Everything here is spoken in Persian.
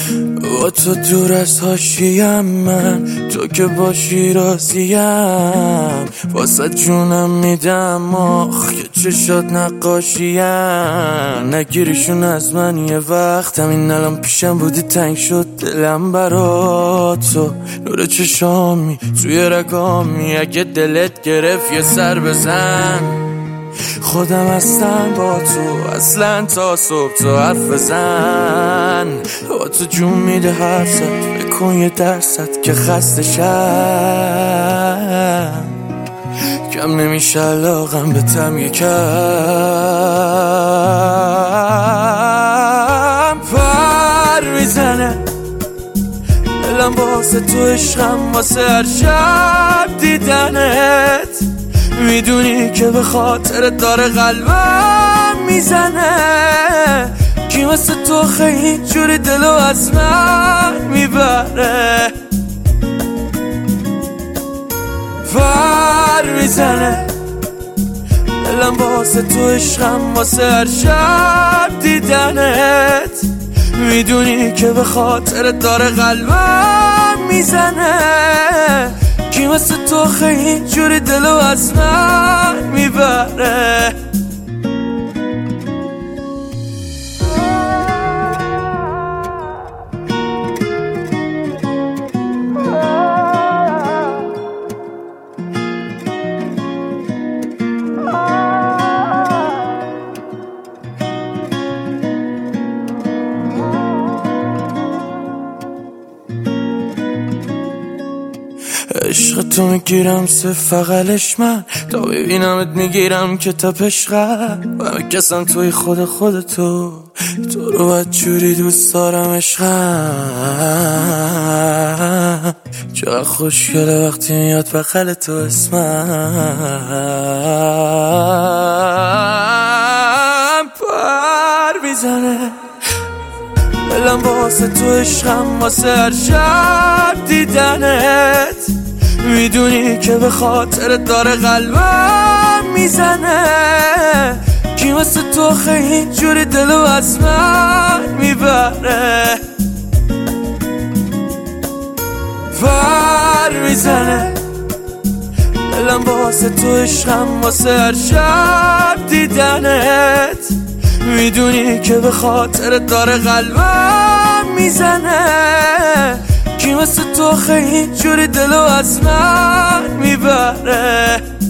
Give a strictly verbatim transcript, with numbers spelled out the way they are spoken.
با تو دور از حاشیم، من تو که باشی راضیم، واسه جونم میدم آخ که چشات نقاشیم. نگیریشون از من یه وقت، همین الان پیشم بودی تنگ شد دلم برا تو. نور چشامی توی رگامی، اگه دلت گرفت یه سر بزن. خودم هستم با تو اصلا تا صبح، تو حرف بزن. با تو جون میده حرفت، بکن یه درصد که خسته شم. کم نمیشه علاقم به تم یکم. پر میزنه دلم واسه تو، عشقم واسه هر شب دیدنت. میدونی که به خاطر داره قلبم میزنه. کی مثل تو خیلی جوری دلو از من میبره. پر میزنه دلم واسه تو، عشقم واسه هر شب دیدنت. میدونی که به خاطر داره قلبم میزنه. کی مثل تو خیلی جوری دلو از من میبره. عشق تو میگیرم صف فقلش من، تا ببینمت میگیرم که تا پشقم. و میکسم توی خود خودتو، تو رو باید جوری دوست دارم عشقم. چقدر خوشگله وقتی میاد بغل تو اسمم. پر میزنه دلم واسه تو، عشقم واسه هر شب دیدنت. میدونی که به خاطر داره قلبم میزنه. کی مثل تو خیلی جوری دلو از من میبره. پر میزنه دلم واسه تو، عشقم واسه هر شب دیدنت. میدونی که به خاطر داره قلبم میزنه. کی مثل تو خیلی جوری دلو از من میبره.